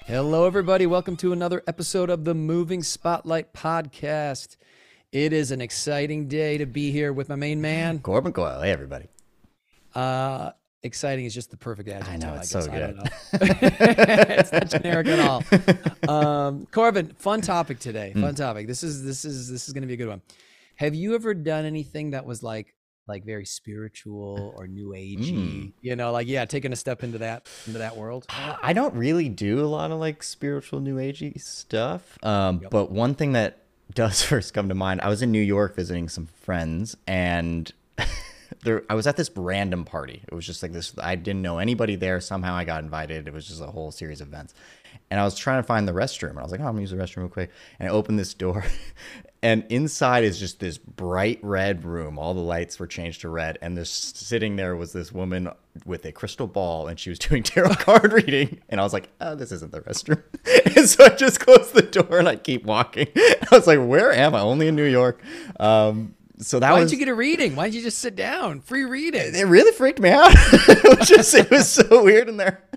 Hello, everybody. Welcome to another episode of the Moving Spotlight Podcast. It is an exciting day to be here with my main man. Corbin Coyle. Hey, everybody. Exciting is just the perfect adjective. I know, it's guess. so I good. don't know. It's not generic at all. Corbin, fun topic today. Fun topic. This is going to be a good one. Have you ever done anything that was like very spiritual or new agey? Taking a step into that world. I don't really do a lot of like spiritual new agey stuff. But one thing that does first come to mind, I was in New York visiting some friends, and I was at this random party. It was just like this. I didn't know anybody there. Somehow I got invited. It was just a whole series of events. And I was trying to find the restroom. And I was like, oh, I'm going to use the restroom real quick. And I opened this door. And inside is just this bright red room. All the lights were changed to red. And sitting there was this woman with a crystal ball. And she was doing tarot card reading. And I was like, oh, this isn't the restroom. And so I just closed the door and I keep walking. I was like, where am I? Only in New York. Why didn't you get a reading? Why didn't you just sit down? Free reading. It really freaked me out. It was so weird in there.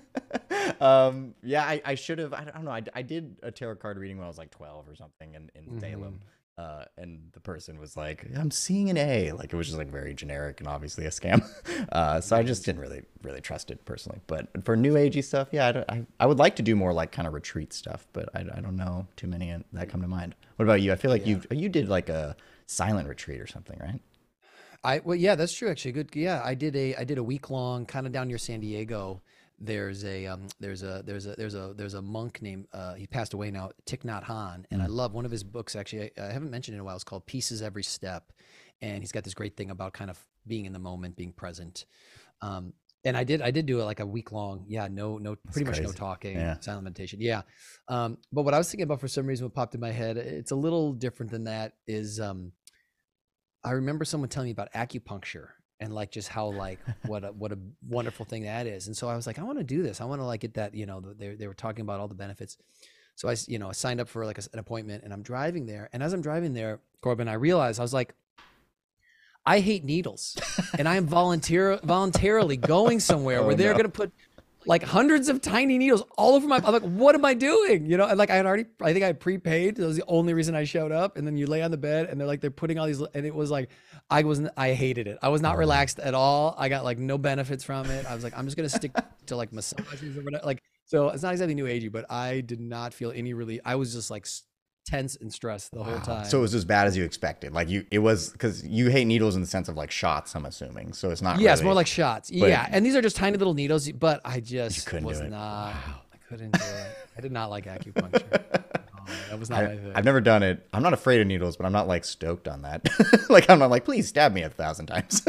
I should have. I don't know. I did a tarot card reading when I was like 12 or something in Salem. And the person was like, I'm seeing an A. Like, it was just like very generic and obviously a scam. So I just didn't really trust it personally. But for new agey stuff, yeah, I would like to do more like kind of retreat stuff, but I don't know too many that come to mind. What about you? I feel like you did like a silent retreat or something, right? Yeah, that's true. Actually, good. Yeah, I did a week long kind of down near San Diego. There's a monk named he passed away now, Thich Nhat Hanh, and I love one of his books. Actually, I haven't mentioned it in a while. It's called Pieces Every Step, and he's got this great thing about kind of being in the moment, being present. And I did do it like a week long. Yeah, pretty much no talking, silent meditation. Yeah. But what I was thinking about for some reason, what popped in my head, it's a little different than that. Is I remember someone telling me about acupuncture. And like just how like what a wonderful thing that is. And so I was like, I want to do this. I want to like get that, they were talking about all the benefits. So I signed up for like an appointment, and I'm driving there. And as I'm driving there, Corbin, I realized I was like, I hate needles, and I am voluntarily going somewhere where they're going to put like hundreds of tiny needles all over I'm like, what am I doing? And like I think I prepaid. That was the only reason I showed up. And then you lay on the bed and they're putting all these, and it was like, I hated it. I was not relaxed at all. I got like no benefits from it. I was like, I'm just going to stick to like massages or whatever. Like, so it's not exactly new agey, but I did not feel any relief. I was just like tense and stressed the whole time. So it was as bad as you expected. Like it was, because you hate needles in the sense of like shots, I'm assuming. So it's not. Yeah, it's more like shots. Yeah, and these are just tiny little needles. But I just was not. Wow. I couldn't do it. I did not like acupuncture. That was not my thing. I've never done it. I'm not afraid of needles, but I'm not like stoked on that. Like I'm not like, please stab me 1,000 times.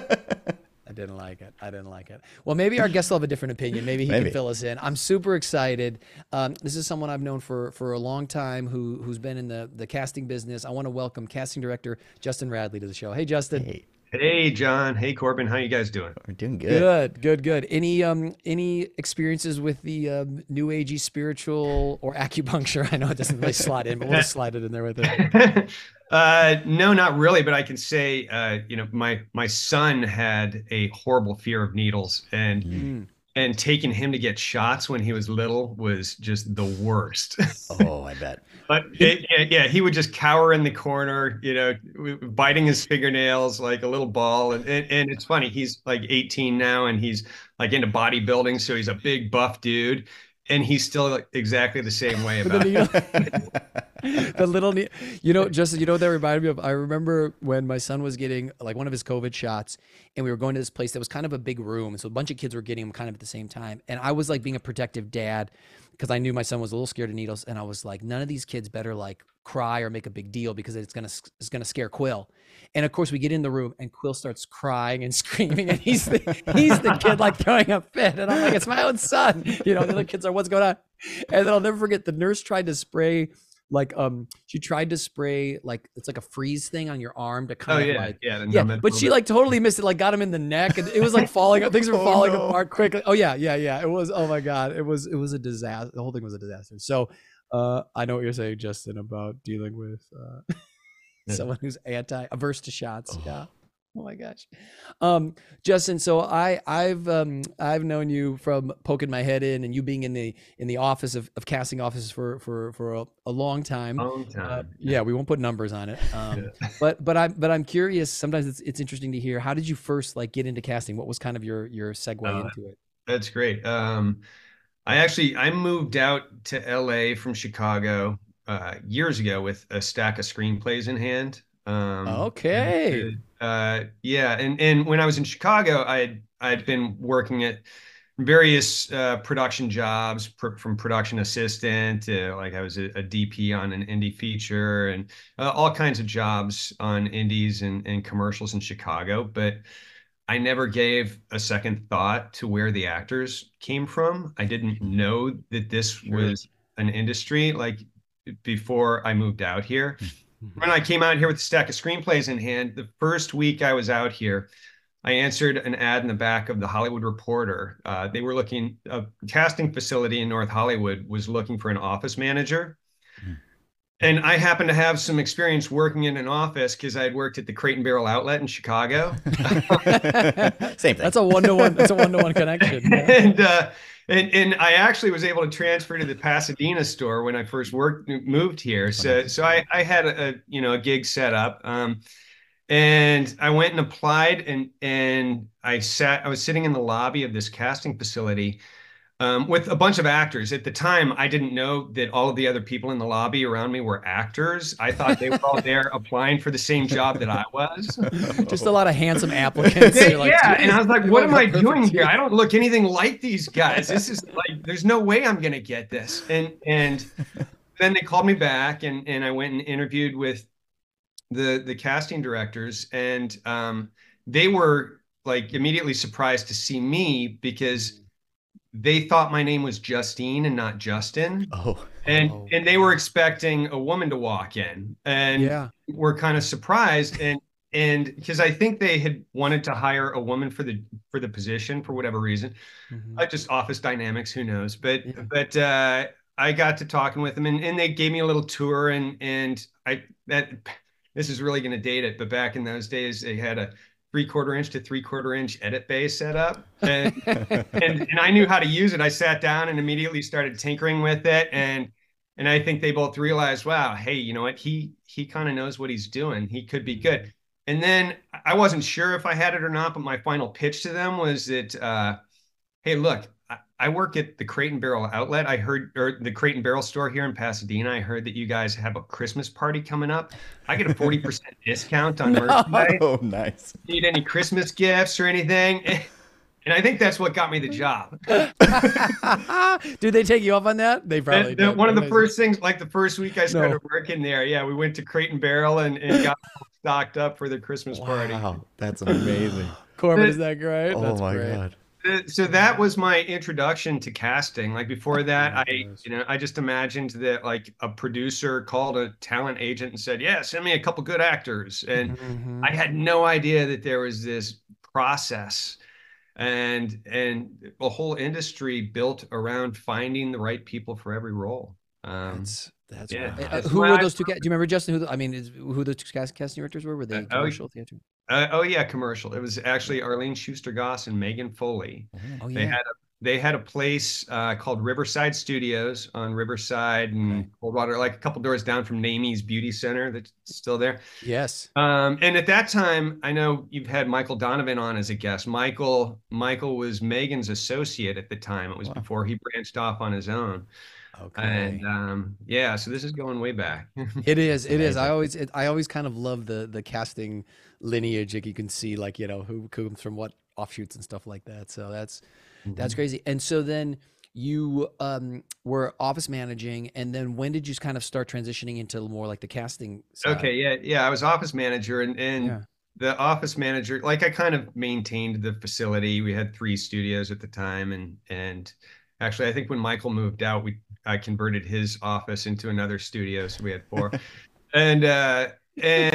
I didn't like it. Well, maybe our guest will have a different opinion. Maybe he can fill us in. I'm super excited. This is someone I've known for a long time who's been in the casting business. I want to welcome casting director Justin Radley to the show. Hey, Justin. Hey, John. Hey, Corbin. How you guys doing? We're doing good. Good. Any experiences with the new agey spiritual or acupuncture? I know it doesn't really slide in, but we'll just slide it in there with it. No, not really. But I can say, my son had a horrible fear of needles, and taking him to get shots when he was little was just the worst. Oh, I bet. But he would just cower in the corner, biting his fingernails like a little ball. And it's funny, he's like 18 now, and he's like into bodybuilding, so he's a big buff dude, and he's still like exactly the same way about it. The little, Justin, that reminded me of, I remember when my son was getting like one of his COVID shots, and we were going to this place that was kind of a big room. And so a bunch of kids were getting them kind of at the same time. And I was like being a protective dad, because I knew my son was a little scared of needles. And I was like, none of these kids better like cry or make a big deal, because it's going to scare Quill. And of course we get in the room and Quill starts crying and screaming, and he's the kid like throwing a fit. And I'm like, it's my own son. The other kids are, what's going on? And then I'll never forget, the nurse tried to spray she tried to spray like, it's like a freeze thing on your arm to kind of but she like totally missed it, like got him in the neck, and it was like falling things were falling apart quickly. It was, oh my God, it was a disaster. The whole thing was a disaster. So I know what you're saying, Justin, about dealing with someone who's averse to shots. Yeah. Oh my gosh. Justin, so I've known you from poking my head in and you being in the office of casting offices for a long time. Long time. Yeah, we won't put numbers on it. Yeah. But I'm curious, sometimes it's interesting to hear, how did you first like get into casting? What was kind of your segue into it? That's great. I moved out to LA from Chicago years ago with a stack of screenplays in hand. Okay. Yeah, and when I was in Chicago, I'd been working at various production jobs, from production assistant to like I was a DP on an indie feature, and all kinds of jobs on indies and commercials in Chicago. But I never gave a second thought to where the actors came from. I didn't know that this was an industry like before I moved out here. When I came out here with a stack of screenplays in hand, the first week I was out here, I answered an ad in the back of the Hollywood Reporter. They were looking, a casting facility in North Hollywood was looking for an office manager. And I happened to have some experience working in an office because I had worked at the Crate and Barrel outlet in Chicago. Same thing. That's a one-to-one. That's a one-to-one connection. Yeah. And I actually was able to transfer to the Pasadena store when I first moved here. So I had a gig set up. And I went and applied, and I was sitting in the lobby of this casting facility with a bunch of actors. At the time, I didn't know that all of the other people in the lobby around me were actors. I thought they were all there applying for the same job that I was. Just a lot of handsome applicants. Yeah, and I was like, what am I doing here? I don't look anything like these guys. This is like, there's no way I'm going to get this. And then they called me back, and I went and interviewed with the casting directors, and they were like immediately surprised to see me because they thought my name was Justine and not Justin. And they were expecting a woman to walk in, and were kind of surprised, and because I think they had wanted to hire a woman for the position for whatever reason, just office dynamics, who knows? But I got to talking with them, and they gave me a little tour, and this is really going to date it, but back in those days, they had a 3/4 inch to 3/4 inch edit bay set up, and I knew how to use it. I sat down and immediately started tinkering with it, and I think they both realized, wow, hey, you know what? He kind of knows what he's doing. He could be good. And then I wasn't sure if I had it or not, but my final pitch to them was that, hey, look, I work at the Crate and Barrel outlet. I heard, or the Crate and Barrel store here in Pasadena. I heard that you guys have a Christmas party coming up. I get a 40% discount on merchandise. Oh, nice. Need any Christmas gifts or anything? And I think that's what got me the job. Did they take you up on that? They probably did. One of the first things, like the first week I started working there, we went to Crate and Barrel and got stocked up for the Christmas party. Wow, that's amazing. Corbin, is that great? Oh my God. So that was my introduction to casting. Like before that, I just imagined that like a producer called a talent agent and said, yeah, send me a couple good actors. And I had no idea that there was this process and a whole industry built around finding the right people for every role. That's right. Who were those two? Do you remember, Justin? Who the two casting directors were? Were they commercial theater? Commercial. It was actually Arlene Schuster-Goss and Megan Foley. Oh, yeah. They had a place called Riverside Studios on Riverside and Coldwater, like a couple doors down from Namie's Beauty Center that's still there. Yes. And at that time, I know you've had Michael Donovan on as a guest. Michael was Megan's associate at the time. It was before he branched off on his own. Okay. And so this is going way back. It is. I always kind of love the casting lineage. Like you can see, like, you know, who comes from what offshoots and stuff like that. So that's crazy. And so then you were office managing, and then when did you kind of start transitioning into more like the casting side? Okay, I was office manager, and the office manager, like I kind of maintained the facility. We had 3 studios at the time, and actually I think when Michael moved out, I converted his office into another studio, so we had 4. And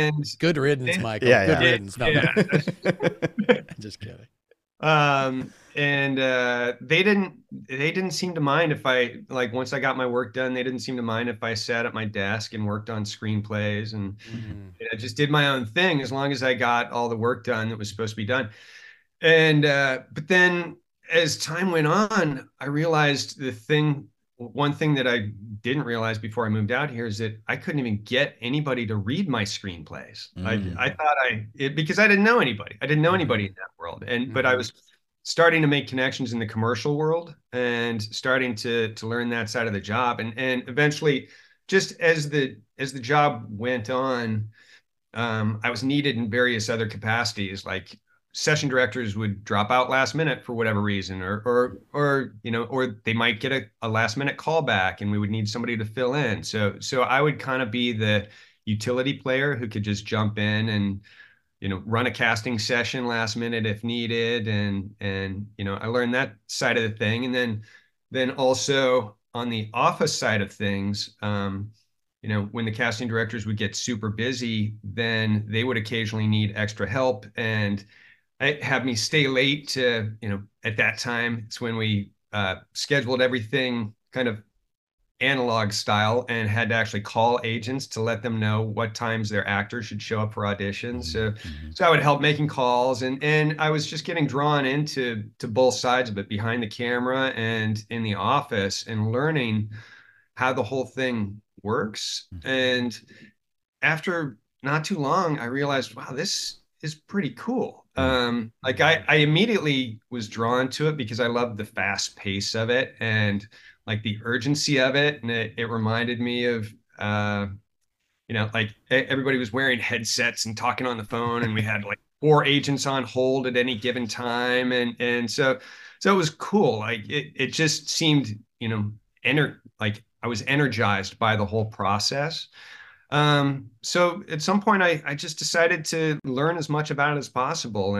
good riddance, Michael. Yeah, good riddance. No, just kidding. they didn't seem to mind if I, like, once I got my work done, they didn't seem to mind if I sat at my desk and worked on screenplays and Mm. just did my own thing as long as I got all the work done that was supposed to be done. And but then as time went on, I realized one thing that I didn't realize before I moved out here is that I couldn't even get anybody to read my screenplays. I thought because I didn't know anybody. I didn't know anybody in that world. But I was starting to make connections in the commercial world and starting to learn that side of the job. And eventually, just as the job went on, I was needed in various other capacities, like session directors would drop out last minute for whatever reason, or they might get a last minute call back and we would need somebody to fill in. So I would kind of be the utility player who could just jump in and, run a casting session last minute if needed. And I learned that side of the thing. And then also on the office side of things, when the casting directors would get super busy, then they would occasionally need extra help and have me stay late to, at that time, it's when we scheduled everything kind of analog style and had to actually call agents to let them know what times their actors should show up for auditions. So I would help making calls, and I was just getting drawn into both sides of it, behind the camera and in the office, and learning how the whole thing works. And after not too long, I realized, wow, this is pretty cool. Like I immediately was drawn to it because I loved the fast pace of it and like the urgency of it. And it reminded me of, like everybody was wearing headsets and talking on the phone, and we had like 4 agents on hold at any given time. And so it was cool. Like it just seemed, like I was energized by the whole process. So at some point I just decided to learn as much about it as possible.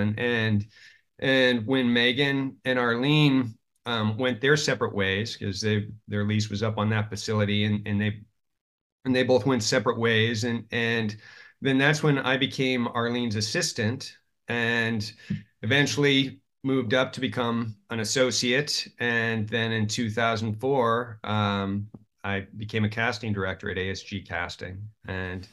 And when Megan and Arlene went their separate ways, because their lease was up on that facility, and they both went separate ways. And then that's when I became Arlene's assistant and eventually moved up to become an associate. And then in 2004, I became a casting director at ASG Casting, and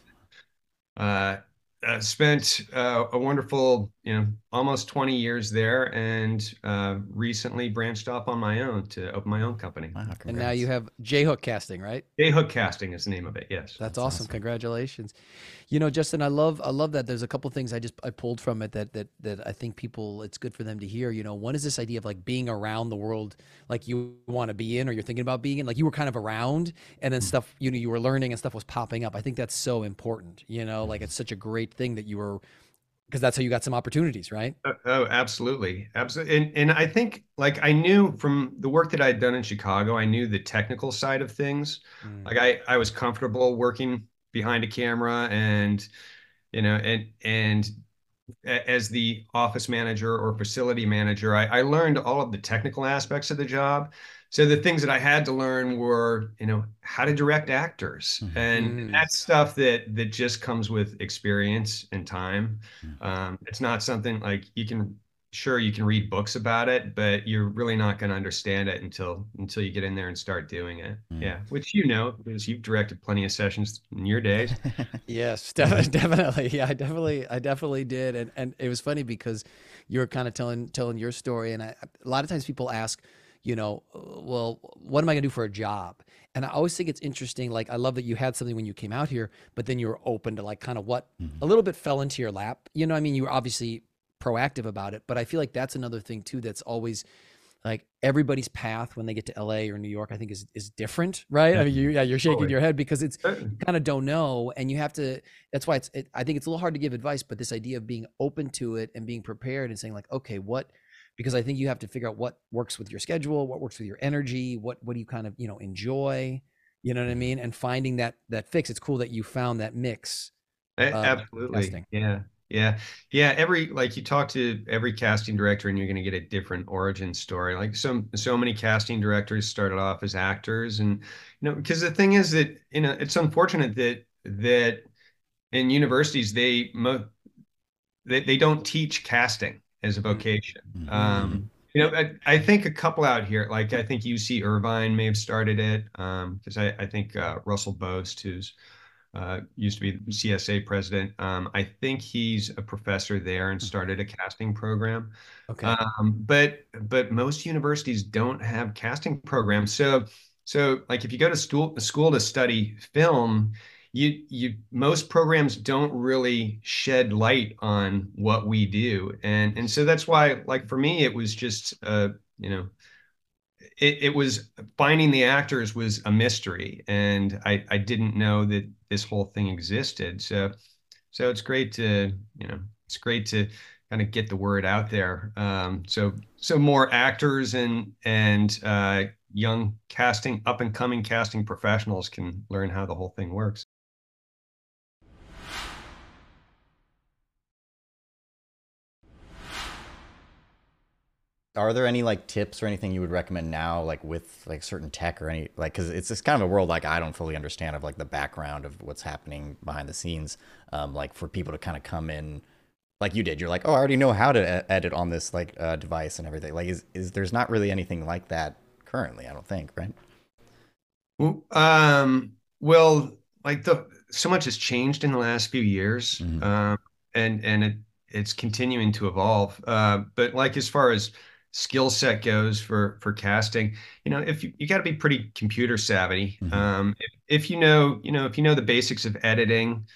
spent a wonderful, almost 20 years there, and recently branched off on my own to open my own company. Wow, And now you have J-Hook Casting, right? J-Hook Casting is the name of it. Yes. That's awesome. Congratulations. Justin, I love that. There's a couple things I pulled from it that I think it's good for them to hear. One is this idea of like being around the world, like you want to be in, or you're thinking about being in, like you were kind of around, and then stuff, you were learning and stuff was popping up. I think that's so important, like it's such a great thing that you were, because that's how you got some opportunities, right? Oh, absolutely. Absolutely. And I think, like, I knew from the work that I'd done in Chicago, I knew the technical side of things. Like I was comfortable working behind a camera, and, and as the office manager or facility manager, I learned all of the technical aspects of the job. So the things that I had to learn were, how to direct actors, and that's stuff that just comes with experience and time. It's not something like you can read books about it, but you're really not going to understand it until you get in there and start doing it. Yeah, which because you've directed plenty of sessions in your days. Yes, definitely. Yeah, I definitely did, and it was funny because you were kind of telling your story, and a lot of times people ask, well, what am I gonna do for a job? And I always think it's interesting. Like, I love that you had something when you came out here, but then you were open to like kind of what a little bit fell into your lap. You were obviously proactive about it, but I feel like that's another thing too. That's always like everybody's path when they get to LA or New York, I think is different, right? I mean, you're shaking your head because it's you kind of don't know, and you have to. That's why I think it's a little hard to give advice, but this idea of being open to it and being prepared and saying like, okay, because I think you have to figure out what works with your schedule, what works with your energy, what do you kind of, enjoy, you know what I mean? And finding that fix. It's cool that you found that mix. Absolutely. Casting. Yeah. Like you talk to every casting director and you're going to get a different origin story. Like so many casting directors started off as actors, and, because the thing is that, it's unfortunate that in universities, they don't teach casting as a vocation. I think a couple out here, like I think UC Irvine may have started it, because I think Russell Boast, who's used to be the CSA president, I think he's a professor there and started a casting program. Okay. But most universities don't have casting programs. So like if you go to school to study film, you most programs don't really shed light on what we do. And so that's why, like for me, it was just you know, it was finding the actors was a mystery, and I didn't know that this whole thing existed. So it's great to, it's great to kind of get the word out there. So more actors and young casting, up and coming casting professionals can learn how the whole thing works. Are there any like tips or anything you would recommend now, like with like certain tech or any like, because it's kind of a world like I don't fully understand of like the background of what's happening behind the scenes, like for people to kind of come in like you did. You're like, oh, I already know how to edit on this like device and everything. Like, is there's not really anything like that currently? I don't think, right? Well, like so much has changed in the last few years, Mm-hmm. and it's continuing to evolve. But like as far as skill set goes for casting, if you got to be pretty computer savvy. Mm-hmm. If if you know the basics of editing,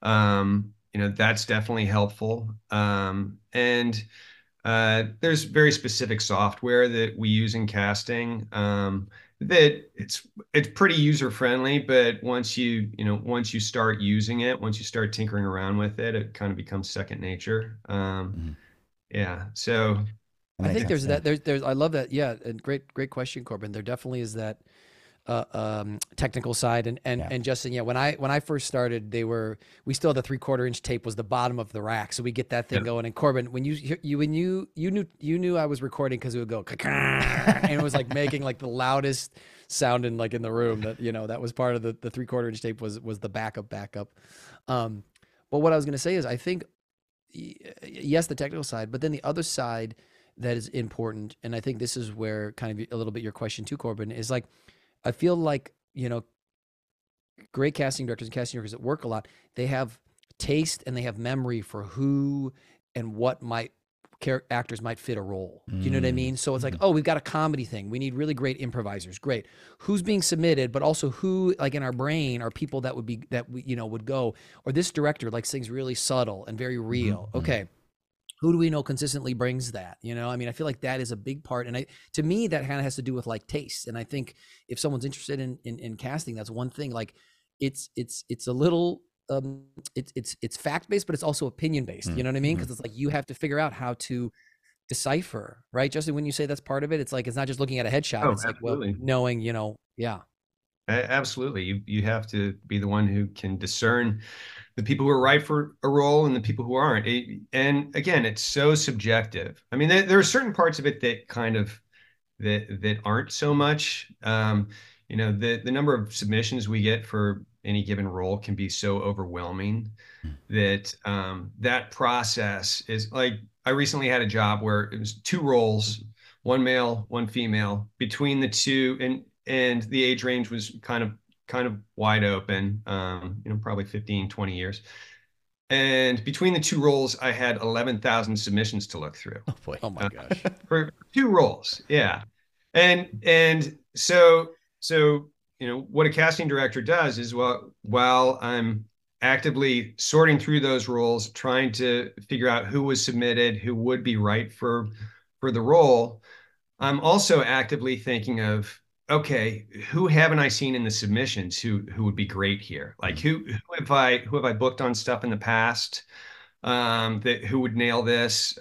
that's definitely helpful. And there's very specific software that we use in casting, that it's pretty user friendly, but once you start using it, once you start tinkering around with it, it kind of becomes second nature. Mm-hmm. Yeah. So That I makes think sense. there's Yeah. that. There's. I love that. Yeah, and great question, Corbin. There definitely is that technical side. Yeah. And Justin, yeah, when I first started, we still had the 3/4 inch tape was the bottom of the rack, so we get that thing yeah. going. And Corbin, when you knew I was recording because it would go and it was like making like the loudest sound in the room. That was part of the 3/4 inch tape was the backup. Um, but what I was gonna say is I think yes, the technical side, but then the other side that is important, and I think this is where kind of a little bit your question too, Corbin, is like I feel like, great casting directors and casting directors that work a lot, they have taste and they have memory for who and what actors might fit a role. Do you know what I mean? So it's like, Mm-hmm. oh, we've got a comedy thing. We need really great improvisers. Great. Who's being submitted, but also who, like in our brain, are people that would go, or this director likes things really subtle and very real. Mm-hmm. Okay, who do we know consistently brings that? I mean, I feel like that is a big part. And to me, that kind of has to do with like taste. And I think if someone's interested in casting, that's one thing. Like it's a little, it's fact based, but it's also opinion based. You know what I mean? Mm-hmm. Because it's like you have to figure out how to decipher, right? Justin, when you say that's part of it, it's like it's not just looking at a headshot. Oh, It's like, well, absolutely. knowing, yeah. Absolutely. You have to be the one who can discern the people who are right for a role and the people who aren't. And again, it's so subjective. I mean, there are certain parts of it that kind of that aren't so much. The number of submissions we get for any given role can be so overwhelming that that process is like I recently had a job where it was two roles, one male, one female. Between the two, and the age range was kind of wide open, probably 15, 20 years. And between the two roles, I had 11,000 submissions to look through, Oh boy. Oh my gosh. for two roles. Yeah. And so what a casting director does is, while I'm actively sorting through those roles, trying to figure out who was submitted, who would be right for the role, I'm also actively thinking of, okay, who haven't I seen in the submissions who would be great here? Like who have I booked on stuff in the past, that who would nail this?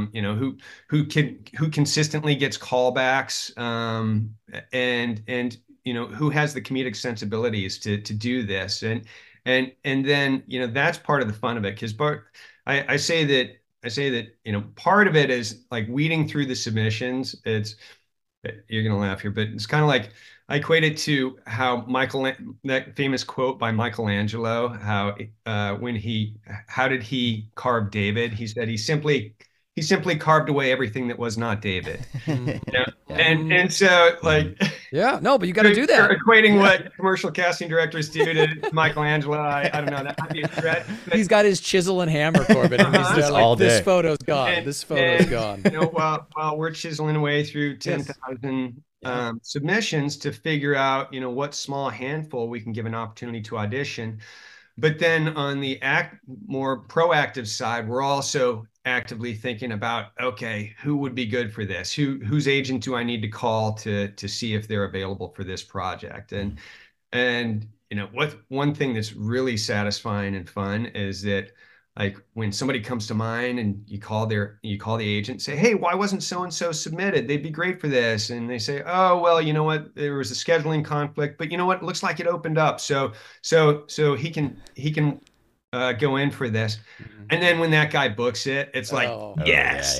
Who consistently gets callbacks, and who has the comedic sensibilities to do this, and then that's part of the fun of it, because I say that part of it is like weeding through the submissions. You're gonna laugh here, but it's kind of like I equate it to how that famous quote by Michelangelo, how when how did he carve David? He said he simply he simply carved away everything that was not David. Mhm. You know? Yeah. And so like Yeah, no, but you got to do that. you're equating what commercial casting directors do to Michelangelo. I don't know. That might be a stretch. But, He's got his chisel and hammer, Corbin. And he's just all like, this day. photo's gone. This photo's gone. You know, while we're chiseling away through 10,000 submissions to figure out, you know, what small handful we can give an opportunity to audition. But then on the more proactive side, we're also actively thinking about, okay, who would be good for this? Whose agent do I need to call to see if they're available for this project? And you know, one thing that's really satisfying and fun is that, like, when somebody comes to mind and you call the agent, say, hey, why wasn't so and so submitted? They'd be great for this. And they say, oh, well, you know what, there was a scheduling conflict, but you know what, it looks like it opened up, so he can go in for this. And then when that guy books it, it's like, yes,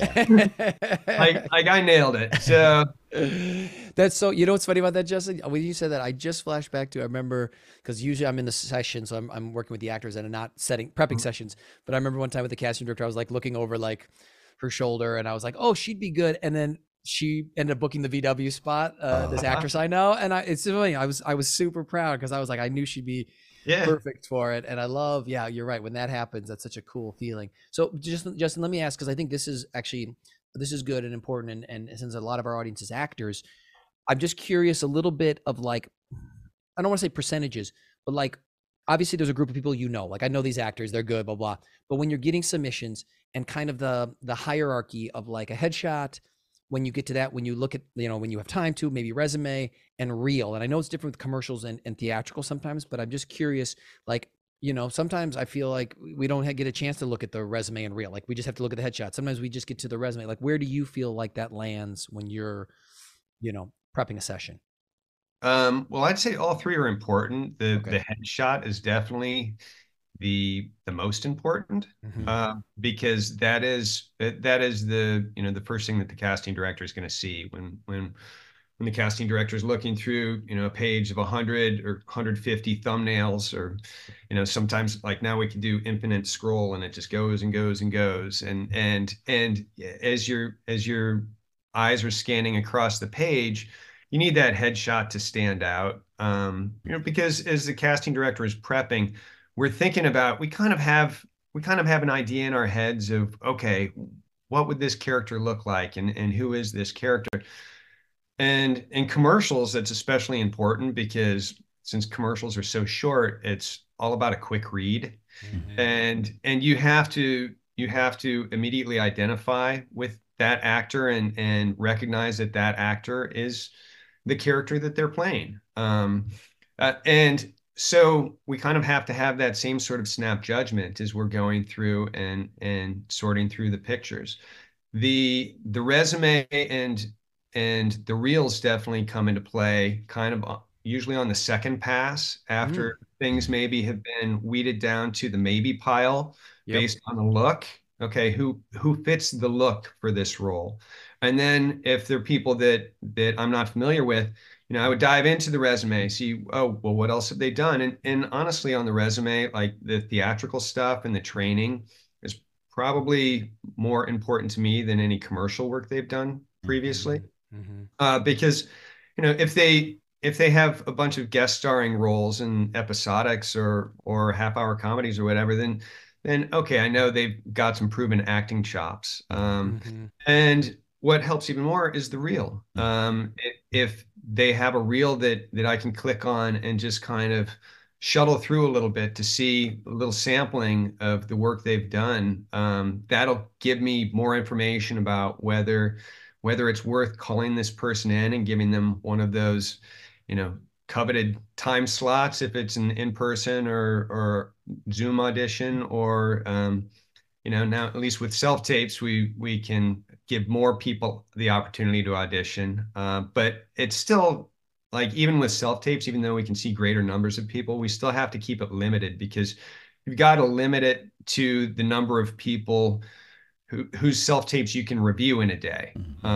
like I nailed it. So that's so, you know what's funny about that, Justin? When you said that, I just flashed back to, I remember, because usually I'm in the session, so I'm working with the actors and I'm not prepping sessions. But I remember one time with the casting director, I was like looking over like her shoulder and I was like, oh, she'd be good. And then she ended up booking the VW spot, this actress I know. And it's funny, I was super proud because I was like, I knew she'd be perfect for it. And I love, yeah, you're right. When that happens, that's such a cool feeling. So Justin, let me ask, because I think this is good and important. And since a lot of our audience is actors, I'm just curious a little bit of like, I don't want to say percentages, but like, obviously there's a group of people, you know, like I know these actors, they're good, blah, blah. But when you're getting submissions and kind of the hierarchy of like a headshot, when you get to that, when you look at, you know, when you have time to, maybe resume and reel. And I know it's different with commercials and theatrical sometimes, but I'm just curious, like, you know, sometimes I feel like we don't get a chance to look at the resume and reel. Like we just have to look at the headshot. Sometimes we just get to the resume. Like, where do you feel like that lands when you're, you know, prepping a session? Well, I'd say all three are important. The headshot is definitely the most important, because that is the, you know, the first thing that the casting director is going to see when the casting director is looking through, you know, a page of 100 or 150 thumbnails, or, you know, sometimes like now we can do infinite scroll and it just goes and goes and goes. And as your eyes are scanning across the page, you need that headshot to stand out. You know, because as the casting director is prepping, we're thinking about, we kind of have an idea in our heads of, okay, what would this character look like, and who is this character? And in commercials, that's especially important because since commercials are so short, it's all about a quick read. And you have to immediately identify with that actor and recognize that that actor is the character that they're playing. And so we kind of have to have that same sort of snap judgment as we're going through and sorting through the pictures. The resume and the reels definitely come into play kind of usually on the second pass, after things maybe have been weeded down to the maybe pile based on the look. Okay, who fits the look for this role? And then if there are people that I'm not familiar with, you know, I would dive into the resume, see, oh, well, what else have they done? And honestly, on the resume, like the theatrical stuff and the training is probably more important to me than any commercial work they've done previously. Because, you know, if they have a bunch of guest starring roles in episodics or half-hour comedies or whatever, then okay, I know they've got some proven acting chops. And what helps even more is the reel. If they have a reel that I can click on and just kind of shuttle through a little bit to see a little sampling of the work they've done, that'll give me more information about whether it's worth calling this person in and giving them one of those, you know, coveted time slots, if it's an in-person or Zoom audition, or you know, now at least with self-tapes, we can give more people the opportunity to audition. But it's still, like, even with self-tapes, even though we can see greater numbers of people, we still have to keep it limited, because you've got to limit it to the number of people whose self-tapes you can review in a day.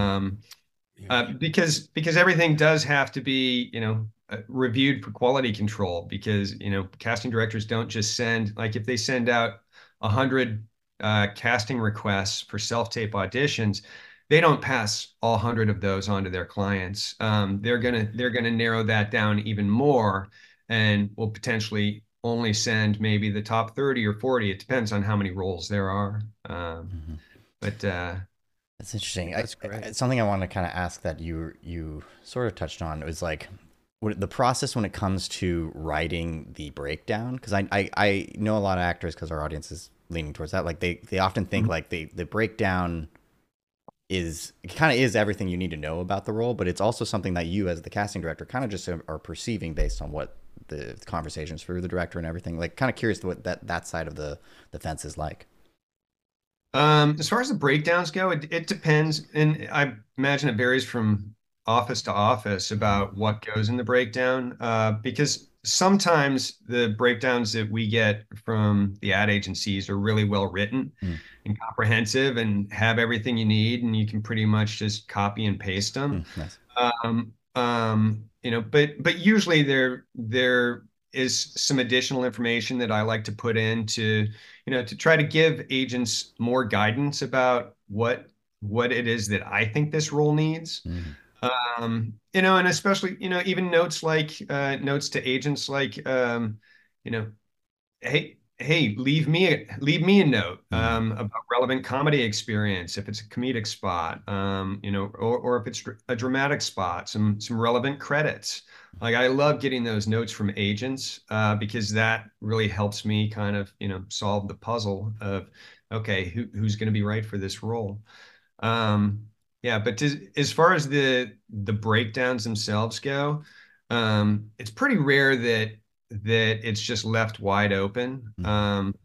Because everything does have to be, you know, reviewed for quality control, because, you know, casting directors don't just send, like, if they send out 100 casting requests for self-tape auditions, they don't pass all 100 of those onto their clients. They're gonna narrow that down even more, and will potentially only send maybe the top 30 or 40. It depends on how many roles there are. Mm-hmm. But That's interesting. That's great. Something I want to kind of ask that you sort of touched on was like the process when it comes to writing the breakdown. Because I know a lot of actors, because our audience is leaning towards that. Like they often think like the breakdown is kind of is everything you need to know about the role, but it's also something that you as the casting director kind of just are perceiving based on what the conversations through the director and everything. Like kind of curious what that side of the fence is like. As far as the breakdowns go, it depends, and I imagine it varies from office to office about what goes in the breakdown. Because sometimes the breakdowns that we get from the ad agencies are really well written Mm. and comprehensive, and have everything you need, and you can pretty much just copy and paste them. Nice. But usually there is some additional information that I like to put in to try to give agents more guidance about what it is that I think this role needs. Mm. And especially, even notes to agents like, you know, hey, leave me a note Mm. about relevant comedy experience if it's a comedic spot, or if it's a dramatic spot, some relevant credits. Like I love getting those notes from agents because that really helps me kind of solve the puzzle of, okay, who's going to be right for this role. Yeah, but as far as the breakdowns themselves go, it's pretty rare that it's just left wide open. Mm.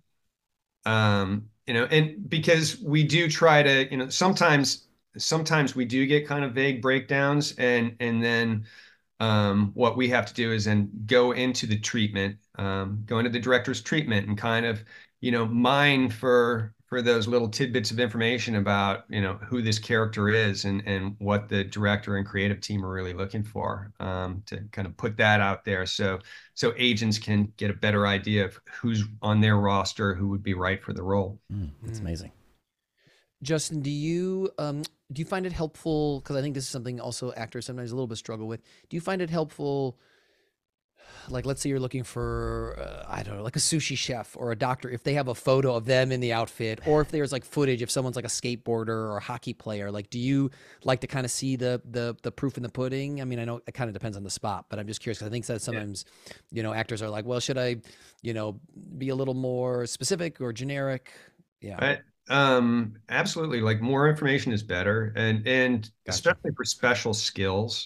And because we do try to, sometimes we do get kind of vague breakdowns, and then what we have to do is then go into the treatment, go into the director's treatment, and kind of, mine for those little tidbits of information about, who this character is, and what the director and creative team are really looking for, to kind of put that out there, so agents can get a better idea of who's on their roster, who would be right for the role. That's amazing. Justin, do you find it helpful? Because I think this is something also actors sometimes a little bit struggle with. Do you find it helpful? Like, let's say you're looking for, I don't know, like a sushi chef or a doctor, if they have a photo of them in the outfit, or if there's like footage, if someone's like a skateboarder or a hockey player, like, do you like to kind of see the proof in the pudding? I mean, I know it kind of depends on the spot, but I'm just curious, because I think that sometimes, actors are like, well, should I, be a little more specific or generic? Yeah. Absolutely. Like more information is better, and Gotcha. especially for special skills.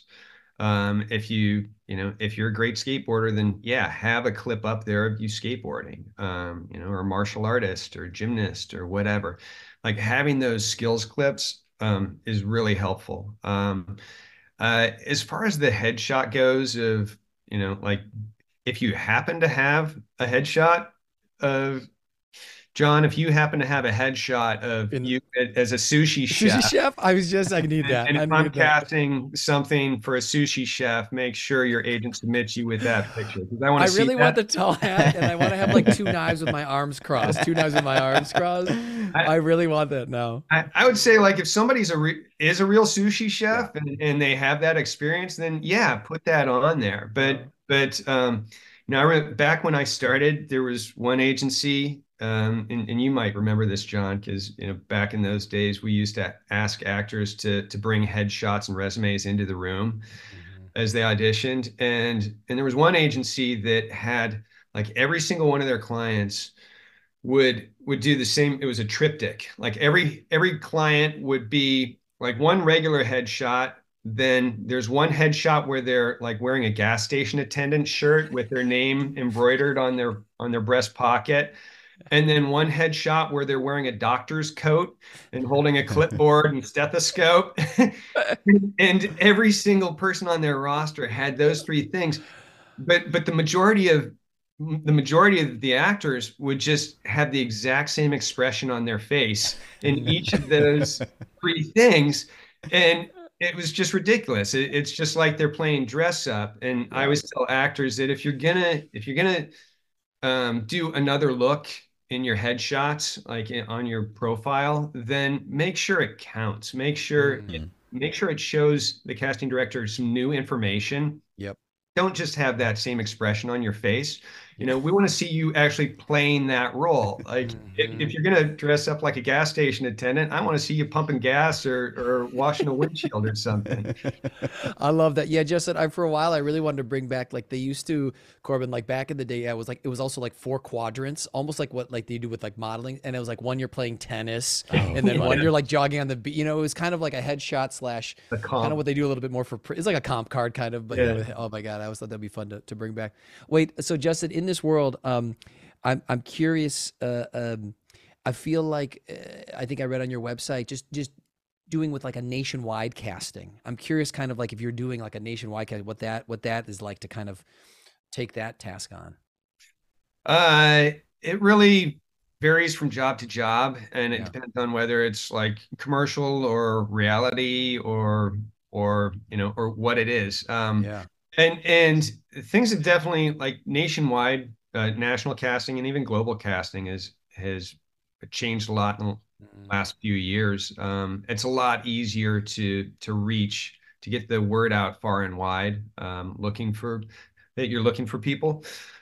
If you're a great skateboarder, then yeah, have a clip up there of you skateboarding, or a martial artist or gymnast or whatever. Like having those skills clips, is really helpful. As far as the headshot goes of, like if you happen to have a headshot of John, if you happen to have a headshot of you as a sushi Sushi chef, chef? I need that. and I if I'm need that. casting something for a sushi chef, make sure your agent submits you with that picture, because I want I to see really want the that. tall hat, and I want to have like two knives with my arms crossed. Two knives with my arms crossed. I really want that now. I would say, like, if somebody's is a real sushi chef, Yeah. and they have that experience, then yeah, put that on there. But I remember back when I started, there was one agency, and you might remember this, John, because back in those days we used to ask actors to bring headshots and resumes into the room Mhm. as they auditioned, and there was one agency that had, like, every single one of their clients would do the same. It was a triptych. Like every client would be like one regular headshot. Then there's one headshot where they're like wearing a gas station attendant shirt with their name embroidered on their breast pocket. And then one headshot where they're wearing a doctor's coat and holding a clipboard and stethoscope. And every single person on their roster had those three things. But the majority of the actors would just have the exact same expression on their face in each of those three things. And it was just ridiculous. It's just like they're playing dress up. And I Yeah. always tell actors that if you're gonna do another look in your headshots, like on your profile, then make sure it counts. Make sure it shows the casting director some new information. Yep. Don't just have that same expression on your face. Yeah. We want to see you actually playing that role. Like if you're gonna dress up like a gas station attendant, I want to see you pumping gas or washing a windshield or something. I love that. Yeah, Justin, for a while I really wanted to bring back, like they used to, Corbin, like back in the day, it was also like 4 quadrants, almost like what like they do with like modeling. And it was like one you're playing tennis, and then one you're like jogging on the beach. It was kind of like a headshot slash kind of what they do a little bit more for. It's like a comp card kind of, but oh my God, I always thought that'd be fun to bring back. Wait, so Justin, in this world, I'm curious. I feel like I think I read on your website just doing with like a nationwide casting. I'm curious, kind of like if you're doing like a nationwide cast, what that is like to kind of take that task on. It really varies from job to job, and it depends on whether it's like commercial or reality or or what it is. And things have definitely, like nationwide, national casting and even global casting has changed a lot in the last few years. It's a lot easier to reach, to get the word out far and wide, that you're looking for people.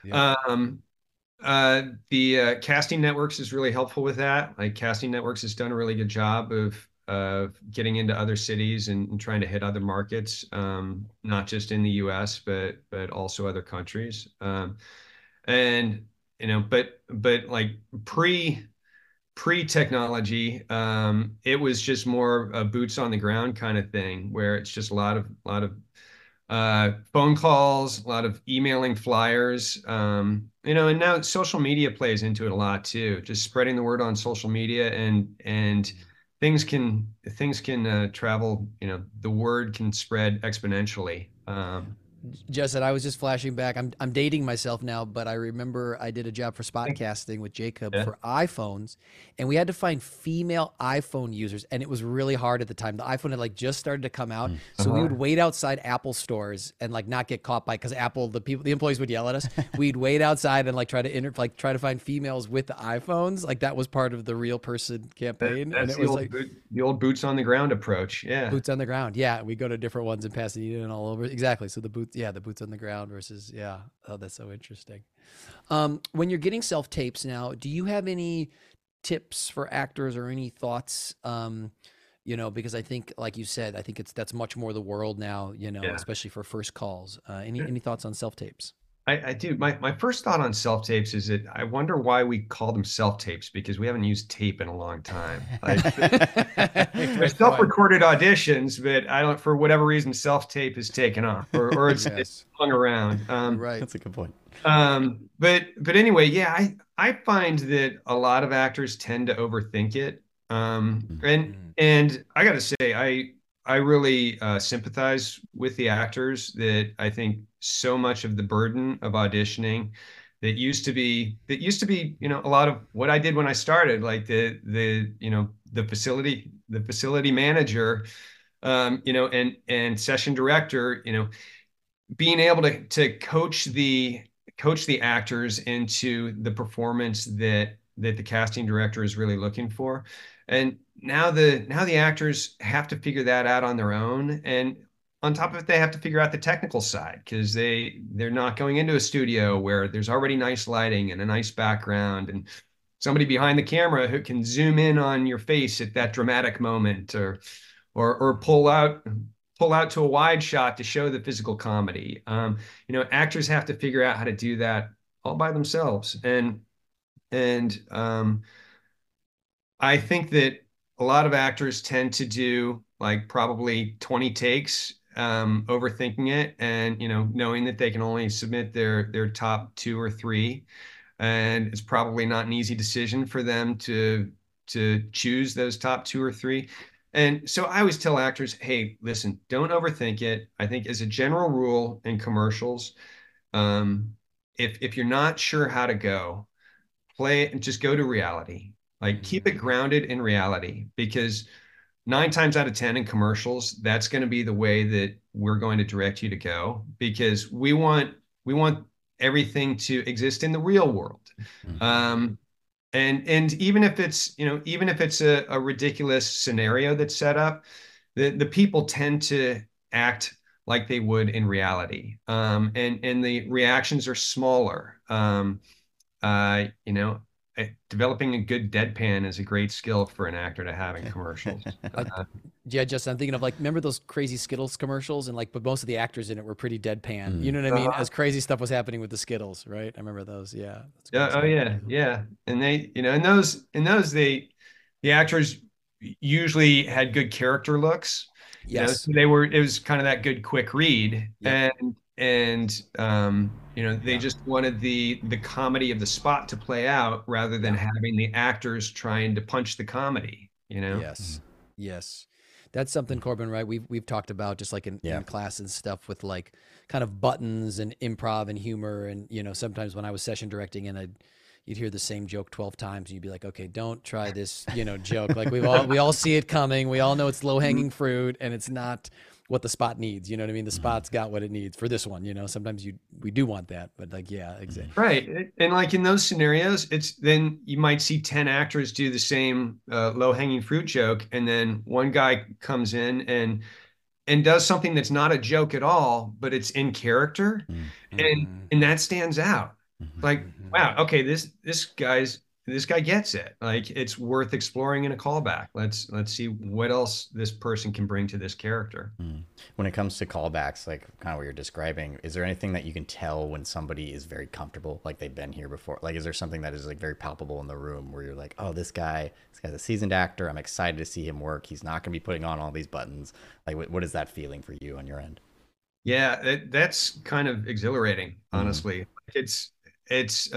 The casting networks is really helpful with that. Like Casting Networks has done a really good job of getting into other cities and trying to hit other markets, not just in the US, but also other countries. And but like pre-technology, it was just more a boots on the ground kind of thing, where it's just a lot of phone calls, a lot of emailing flyers, and now social media plays into it a lot too. Just spreading the word on social media, and things can travel. The word can spread exponentially. Justin, I was just flashing back. I'm dating myself now, but I remember I did a job for Spotcasting with Jacob for iPhones, and we had to find female iPhone users, and it was really hard at the time. The iPhone had like just started to come out, so we would wait outside Apple stores and like not get caught by, because Apple, the employees would yell at us. We'd wait outside and like try to find females with the iPhones. Like that was part of the Real Person campaign. That's and it was the old boots on the ground approach. Yeah, boots on the ground. Yeah, we go to different ones in Pasadena and all over. Exactly. So the boots on the ground versus Oh, that's so interesting. When you're getting self tapes now, do you have any tips for actors or any thoughts? Because I think, like you said, I think that's much more the world now. Especially for first calls. Any thoughts on self tapes? I do. My first thought on self-tapes is that I wonder why we call them self-tapes, because we haven't used tape in a long time. Like, there's self-recorded auditions, but I don't, for whatever reason, self-tape is taken off, or it's hung around. Right. That's a good point. But anyway, yeah, I find that a lot of actors tend to overthink it. And I got to say, I really sympathize with the actors. That I think so much of the burden of auditioning that used to be a lot of what I did when I started, like the facility manager, and session director, being able to coach the actors into the performance that the casting director is really looking for. And now the actors have to figure that out on their own, and on top of it, they have to figure out the technical side, because they're not going into a studio where there's already nice lighting and a nice background and somebody behind the camera who can zoom in on your face at that dramatic moment, or pull out to a wide shot to show the physical comedy. Actors have to figure out how to do that all by themselves, and I think that a lot of actors tend to do like probably 20 takes, overthinking it, and knowing that they can only submit their top 2 or 3, and it's probably not an easy decision for them to choose those top 2 or 3. And so I always tell actors, hey, listen, don't overthink it. I think as a general rule in commercials, if you're not sure how to go, play it and just go to reality. Like, keep it grounded in reality, because 9 times out of 10 in commercials, that's going to be the way that we're going to direct you to go, because we want everything to exist in the real world. And even if it's, even if it's a ridiculous scenario that's set up, the people tend to act like they would in reality. And the reactions are smaller. You know, developing a good deadpan is a great skill for an actor to have in commercials. Yeah, just I'm thinking of like, remember those crazy Skittles commercials, and like, but most of the actors in it were pretty deadpan. You know what I mean? As crazy stuff was happening with the Skittles, right? I remember those. Yeah, that's great Oh stuff. yeah, yeah. And they, the actors usually had good character looks. Yes. So it was kind of that good quick read, Yep. and they Yeah. just wanted the comedy of the spot to play out rather than Yeah. having the actors trying to punch the comedy. Yes. Yes. That's something, Corbin, right? We've talked about just like in Yeah. class and stuff with like kind of buttons and improv and humor. And, sometimes when I was session directing and you'd hear the same joke 12 times and you'd be like, okay, don't try this, joke. Like we all see it coming. We all know it's low hanging fruit and it's not what the spot needs. You know what I mean? The spot's got what it needs for this one, sometimes we do want that, but like, yeah, exactly. Right. And like in those scenarios, it's then you might see 10 actors do the same low-hanging fruit joke, and then one guy comes in and does something that's not a joke at all, but it's in character, and Mm-hmm. and that stands out. Like, Mm-hmm. wow, okay, this guy gets it. Like, it's worth exploring in a callback. Let's see what else this person can bring to this character. When it comes to callbacks, like kind of what you're describing, is there anything that you can tell when somebody is very comfortable, like they've been here before? Like, is there something that is like very palpable in the room where you're like, oh, this guy's a seasoned actor. I'm excited to see him work. He's not going to be putting on all these buttons. Like, what is that feeling for you on your end? Yeah, that's kind of exhilarating, Mm. honestly. It's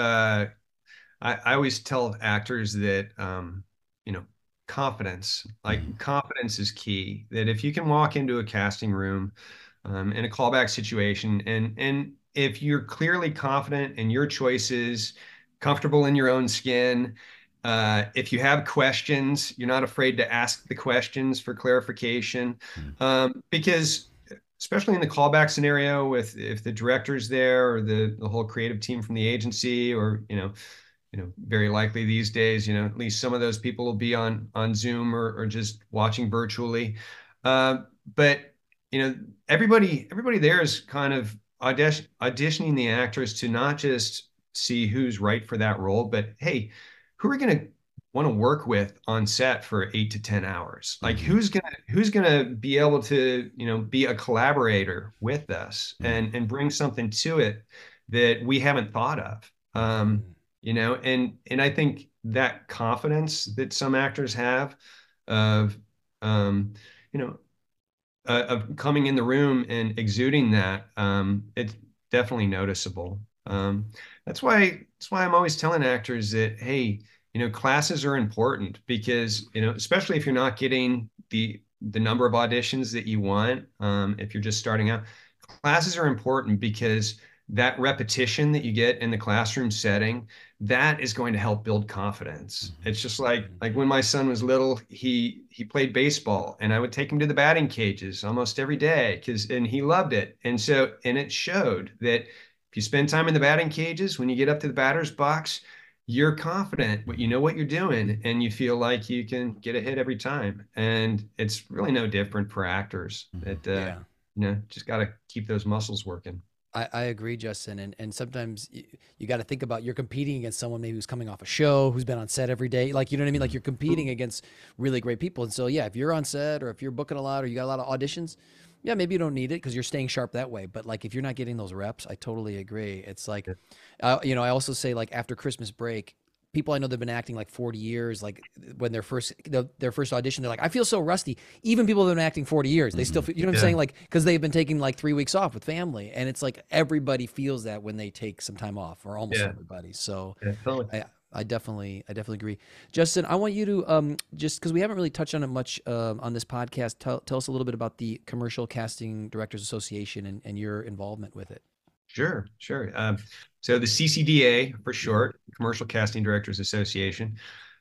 I always tell actors that you know, Mm. confidence is key. That if you can walk into a casting room in a callback situation, and if you're clearly confident in your choices, comfortable in your own skin, if you have questions, you're not afraid to ask the questions for clarification, Mm. because especially in the callback scenario, with if the director's there or the whole creative team from the agency, or very likely these days, at least some of those people will be on Zoom or just watching virtually. Uh, but everybody there is kind of auditioning the actors to not just see who's right for that role, but hey, who are going to want to work with on set for 8 to 10 hours? Like, Mm. who's gonna be able to be a collaborator with us Mm. and bring something to it that we haven't thought of. Mm-hmm. And I think that confidence that some actors have of um, you know of coming in the room and exuding that, it's definitely noticeable. That's why I'm always telling actors that, hey, classes are important, because especially if you're not getting the number of auditions that you want, if you're just starting out, classes are important, because that repetition that you get in the classroom setting, that is going to help build confidence. Mm. It's just like when my son was little, he played baseball, and I would take him to the batting cages almost every day, and he loved it. And it showed that if you spend time in the batting cages, when you get up to the batter's box, you're confident, but you know what you're doing, and you feel like you can get a hit every time. And it's really no different for actors. Mm. That Yeah. just got to keep those muscles working. I agree, Justin. And sometimes you got to think about, you're competing against someone maybe who's coming off a show, who's been on set every day. Like, you know what I mean? Like, you're competing against really great people. And so, yeah, if you're on set or if you're booking a lot or you got a lot of auditions, yeah, maybe you don't need it because you're staying sharp that way. But like, if you're not getting those reps, I totally agree. It's like, I also say, like, after Christmas break, people I know they've been acting like 40 years, like when their first audition, they're like, I feel so rusty. Even people that have been acting 40 years, they still Mm. feel, you know what I'm Yeah. saying? Like, because they've been taking like 3 weeks off with family. And it's like everybody feels that when they take some time off, or almost Yeah. everybody. So Yeah. Totally. I definitely agree. Justin, I want you to just because we haven't really touched on it much on this podcast, tell us a little bit about the Commercial Casting Directors Association and your involvement with it. Sure, sure. So the CCDA, for short, Commercial Casting Directors Association.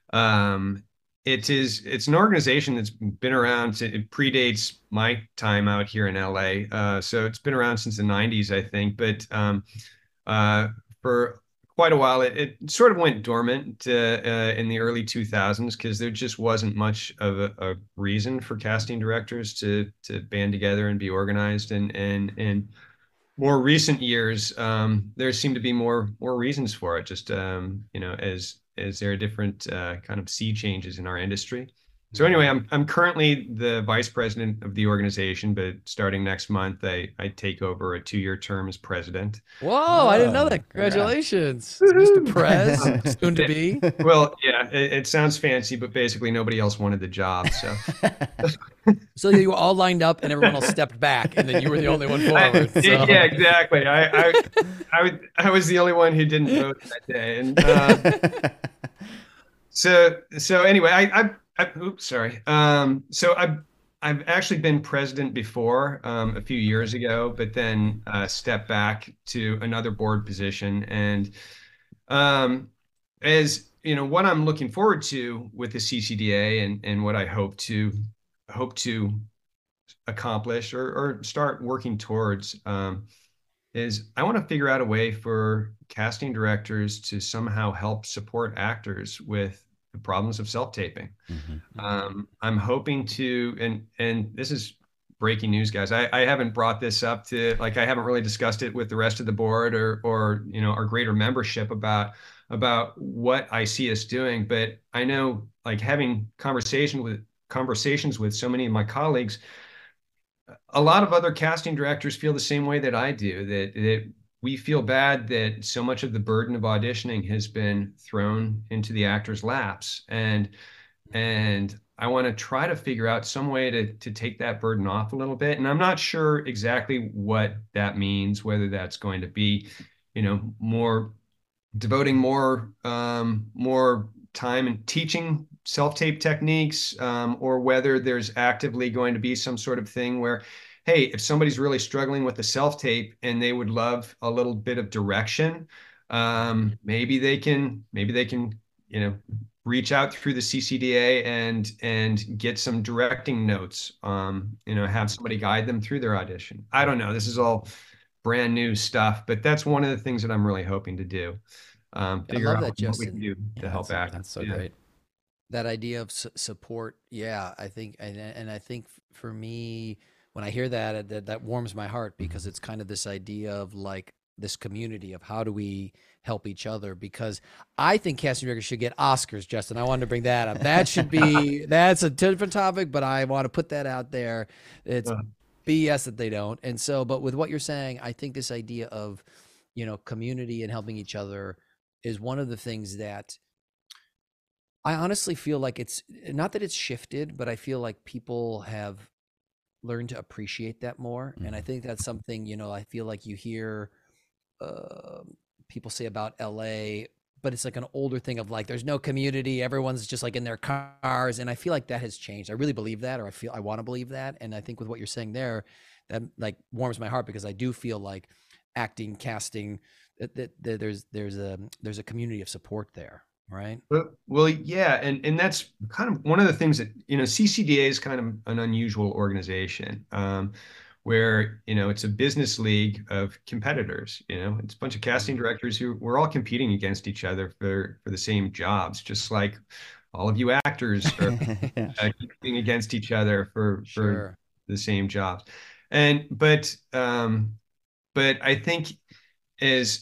Um, it's an organization that's been around. It predates my time out here in LA. So it's been around since the 90s, I think. But uh, for quite a while. It sort of went dormant in the early 2000s because there just wasn't much of a reason for casting directors to band together and be organized. And more recent years, there seem to be more reasons for it. Just as there are different kind of sea changes in our industry. So anyway, I'm currently the vice president of the organization, but starting next month, I take over a 2-year term as president. Whoa, I didn't know that. Congratulations, Mr. Prez, soon to be. Well, yeah, it sounds fancy, but basically nobody else wanted the job. So, so you were all lined up, and everyone else stepped back, and then you were the only one forward. So. Yeah, exactly. I was the only one who didn't vote that day, and so anyway, oops, sorry. So I've actually been president before a few years ago, but then stepped back to another board position. And as you know, what I'm looking forward to with the CCDA and what I hope to accomplish or start working towards is I want to figure out a way for casting directors to somehow help support actors with the problems of self-taping. I'm hoping to, and this is breaking news, guys. I haven't brought this up to, like, I haven't really discussed it with the rest of the board or you know, our greater membership about what I see us doing. But I know, like, having conversations with so many of my colleagues, a lot of other casting directors feel the same way that I do, that we feel bad that so much of the burden of auditioning has been thrown into the actors' laps. And I want to try to figure out some way to take that burden off a little bit. And I'm not sure exactly what that means, whether that's going to be, you know, devoting more time in teaching self-tape techniques, or whether there's actively going to be some sort of thing where, hey, if somebody's really struggling with the self-tape and they would love a little bit of direction, maybe they can, you know, reach out through the CCDA and get some directing notes, you know, have somebody guide them through their audition. I don't know. This is all brand new stuff, but that's one of the things that I'm really hoping to do. Figure out what we can do to help act. That's so great. That idea of support. Yeah, I think, and I think for me, when I hear that warms my heart, because it's kind of this idea of like this community of how do we help each other, because I think casting directors should get Oscars, Justin. I wanted to bring that up. That should be, that's a different topic, but I want to put that out there. It's BS that they don't. And so, but with what you're saying, I think this idea of, you know, community and helping each other is one of the things that I honestly feel like it's not that it's shifted, but I feel like people have learned to appreciate that more. And I think that's something, you know, I feel like you hear people say about LA, but it's like an older thing of like, there's no community. Everyone's just like in their cars. And I feel like that has changed. I really believe that, or I want to believe that. And I think with what you're saying there, that like warms my heart, because I do feel like acting, casting, that there's a community of support there. Right. Well, yeah. And that's kind of one of the things that, you know, CCDA is kind of an unusual organization, where, you know, it's a business league of competitors. You know, it's a bunch of casting directors who we're all competing against each other for the same jobs, just like all of you actors are competing against each other for the same jobs. But I think as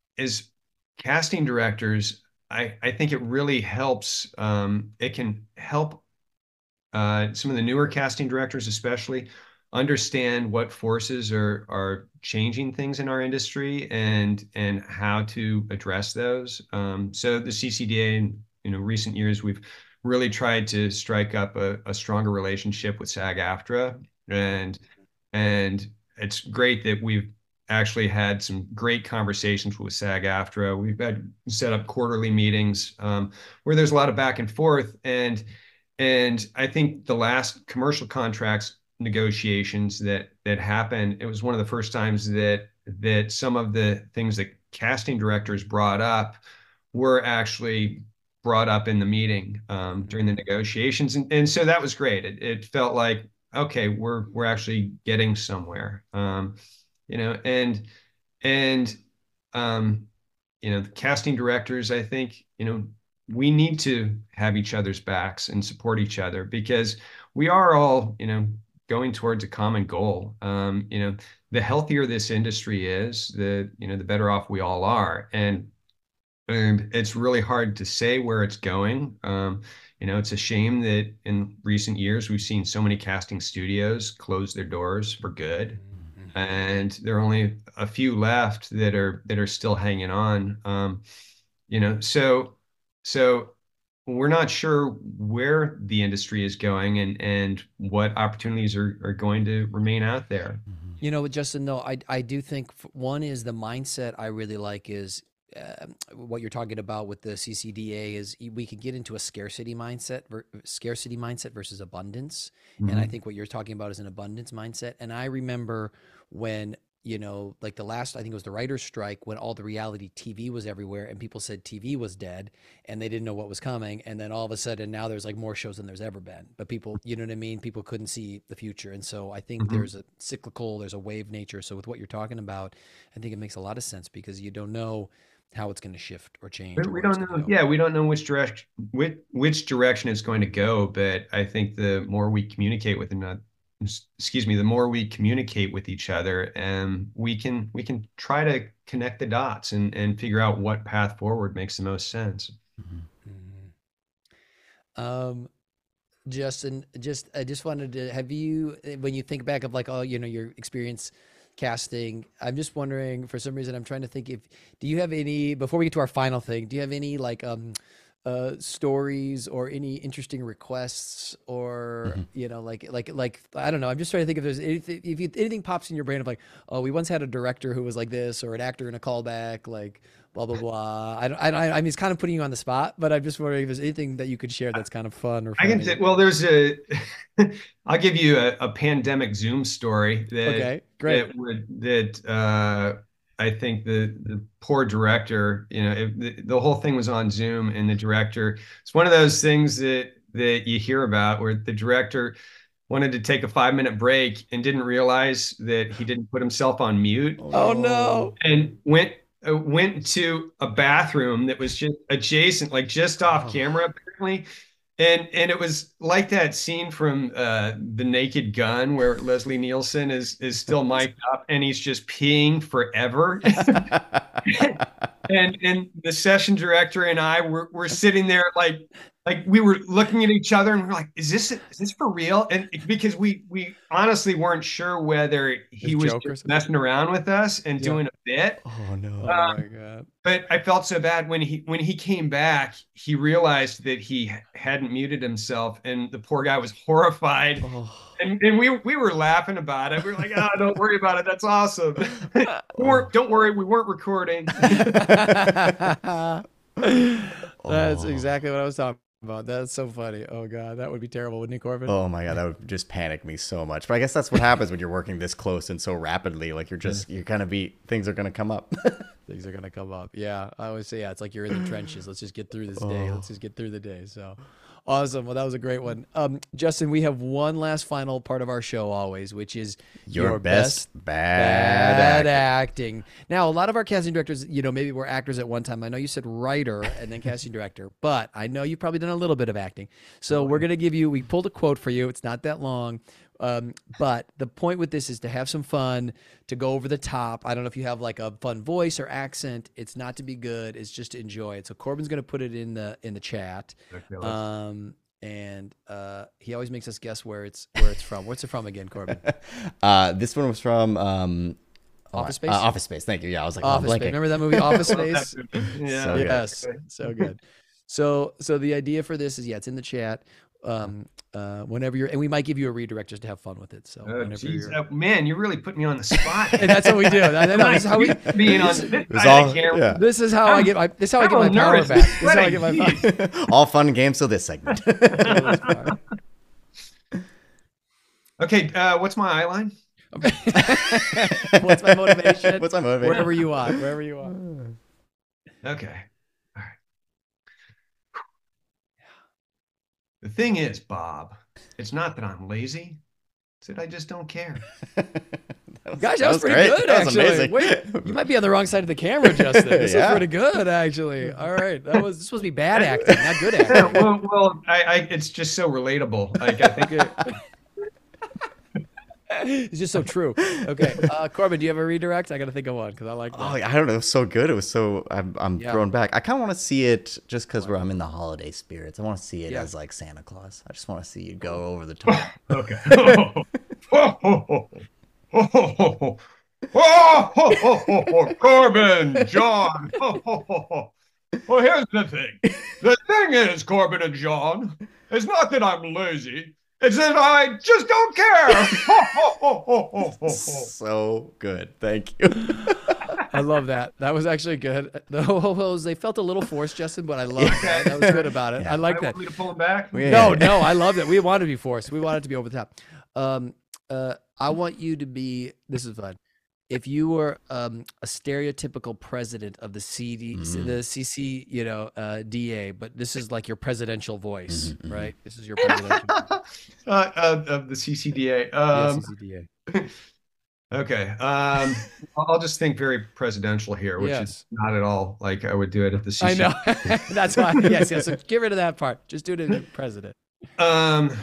casting directors, I think it really helps. It can help some of the newer casting directors, especially, understand what forces are changing things in our industry and how to address those. So the CCDA, in, you know, recent years, we've really tried to strike up a stronger relationship with SAG-AFTRA, and it's great that we've actually had some great conversations with SAG-AFTRA. We've had set up quarterly meetings where there's a lot of back and forth. And I think the last commercial contracts negotiations that happened, it was one of the first times that some of the things that casting directors brought up were actually brought up in the meeting during the negotiations. And so that was great. It felt like, okay, we're actually getting somewhere. You know, and the casting directors, I think, we need to have each other's backs and support each other, because we are all, going towards a common goal. The healthier this industry is, the better off we all are. And it's really hard to say where it's going. It's a shame that in recent years we've seen so many casting studios close their doors for good, and there are only a few left that are still hanging on. So we're not sure where the industry is going, and what opportunities are going to remain out there. Justin, though, I do think one is the mindset I really like is what you're talking about with the CCDA is we can get into a scarcity mindset versus abundance. And I think what you're talking about is an abundance mindset. And I remember when, like the last, I think it was the writer's strike, when all the reality TV was everywhere and people said TV was dead and they didn't know what was coming. And then all of a sudden now there's like more shows than there's ever been, but people, you know what I mean? People couldn't see the future. And so I think there's a wave nature. So with what you're talking about, I think it makes a lot of sense, because you don't know how it's going to shift or change. We don't know. Yeah, we don't know which direction it's going to go. But I think the more we communicate with the more we communicate with each other, and we can try to connect the dots and figure out what path forward makes the most sense. Justin, I just wanted to have you, when you think back of like, your experience casting, I'm just wondering, for some reason, I'm trying to think do you have any, before we get to our final thing, do you have any like, stories or any interesting requests or, like, I don't know. I'm just trying to think if there's anything, anything pops in your brain of like, oh, we once had a director who was like this, or an actor in a callback, like blah, blah, blah. I mean, it's kind of putting you on the spot, but I'm just wondering if there's anything that you could share that's kind of fun or funny. I can say, well, I'll give you a pandemic Zoom story Okay, great. I think the poor director, the whole thing was on Zoom, and the director, it's one of those things that you hear about where the director wanted to take a 5-minute break and didn't realize that he didn't put himself on mute. Oh no. And went to a bathroom that was just adjacent, like just off camera, apparently. And it was like that scene from The Naked Gun, where Leslie Nielsen is still mic'd up and he's just peeing forever. and the session director and I were sitting there like we were looking at each other and we're like, is this for real? And because we honestly weren't sure whether he was just messing around with us and doing a bit. Oh no. Oh my God. But I felt so bad when he came back, he realized that he hadn't muted himself, and the poor guy was horrified. Oh. And we were laughing about it. We were like, oh, don't worry about it. That's awesome. Don't worry, we weren't recording. That's exactly what I was talking about. That's so funny. Oh God, that would be terrible, wouldn't it, Corbin? Oh my God, that would just panic me so much. But I guess that's what happens when you're working this close and so rapidly. Like you're things are gonna come up. Things are gonna come up. Yeah, I always say, it's like you're in the trenches. Let's just get through this day. Let's just get through the day. So awesome. Well, that was a great one. Justin, we have one last final part of our show always, which is your best bad acting. Now, a lot of our casting directors, maybe were actors at one time. I know you said writer and then casting director, but I know you've probably done a little bit of acting. So we're going to we pulled a quote for you. It's not that long. But the point with this is to have some fun, to go over the top. I don't know if you have like a fun voice or accent. It's not to be good. It's just to enjoy it. So Corbin's going to put it in the chat. And he always makes us guess where it's from. What's it from again, Corbin? This one was from Office Space. Office Space. Thank you. Yeah, I was like, Office Space. Remember that movie, Office Space? Yeah. So good. Yes. So good. So the idea for this is, it's in the chat. Whenever and we might give you a redirect just to have fun with it. So man, you really put me on the spot. And that's what we do. This is how we being on camera. This is how I get my power back. This is how I get my power. All fun and games till this segment. Okay, what's my eye line? What's my motivation? What's my motivation? Wherever you want. Okay. All right. The thing is, Bob, it's not that I'm lazy. It's that I just don't care. That Gosh, that was pretty great. good, That was actually. amazing. Wait, you might be on the wrong side of the camera, Justin. This was Yeah. pretty good, actually. All right, this was supposed to be bad acting, not good acting. Well, it's just so relatable. Like I think It's just so true. Okay, Corbin, do you have a redirect? I got to think of one because I like that. Oh, I don't know. It was so good. It was so. I'm Yeah. thrown back. I kind of want to see it just because I'm in the holiday spirits. I want to see it Yeah. as like Santa Claus. I just want to see you go over the top. okay. Corbin, John. Well, here's the thing. The thing is, Corbin and John, it's not that I'm lazy. It's that I just don't care. So good. Thank you. I love that. That was actually good. The ho-ho-hos, they felt a little forced, Justin, but I love that. That was good about it. Yeah. I like I that. want me to pull him back? No, I love it. We want to be forced. We want it to be over the top. I want you to be, this is fun. If you were a stereotypical president of the CC, DA, but this is like your presidential voice, right? This is your presidential voice. Of the CCDA. CCDA. Okay. I'll just think very presidential here, which is not at all like I would do it at the CC. I know. That's why. Yes. So get rid of that part. Just do it as president. The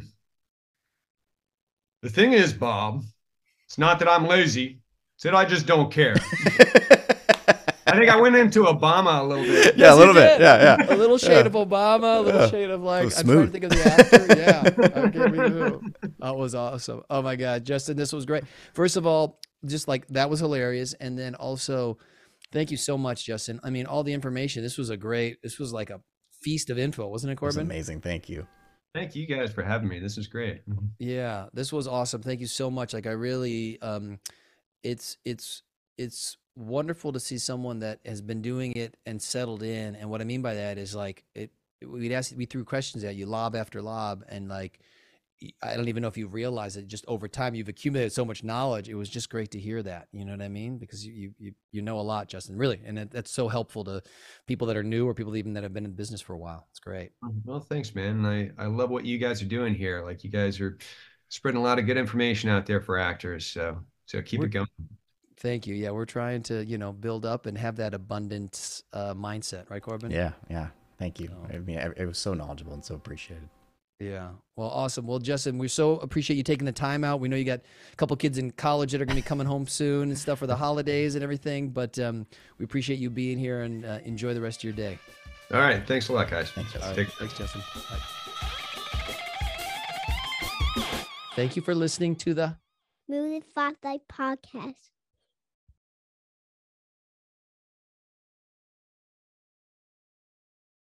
thing is, Bob, it's not that I'm lazy. It's that I just don't care. I think I went into Obama a little bit. Yeah, a little bit. Yeah. A little shade of Obama, a little shade of like, So I'm trying to smooth. think of the actor. Yeah. Okay, me too. That was awesome. Oh my God, Justin, this was great. First of all, just like that was hilarious. And then also, thank you so much, Justin. I mean, all the information, this was like a feast of info, wasn't it, It was Corbin? amazing. Thank you. Thank you guys for having me. This is great. Yeah, this was awesome. Thank you so much. Like I really, it's wonderful to see someone that has been doing it and settled in. And what I mean by that is like we threw questions at you, lob after lob, and like I don't even know if you realize it. Just over time, you've accumulated so much knowledge. It was just great to hear that. You know what I mean? Because you know a lot, Justin. Really, and that's so helpful to people that are new or people even that have been in business for a while. It's great. Well, thanks, man. I love what you guys are doing here. Like you guys are spreading a lot of good information out there for actors. So keep it going. Thank you. Yeah, we're trying to build up and have that abundance mindset, right, Corbin? Yeah. Thank you. I mean, it was so knowledgeable and so appreciated. Yeah. Well, awesome. Well, Justin, we so appreciate you taking the time out. We know you got a couple kids in college that are going to be coming home soon and stuff for the holidays and everything, but we appreciate you being here and enjoy the rest of your day. All right. Thanks a lot, guys. Thanks, All right. Thanks, Justin. Bye. Thank you for listening to the Moving Spotlight Podcast.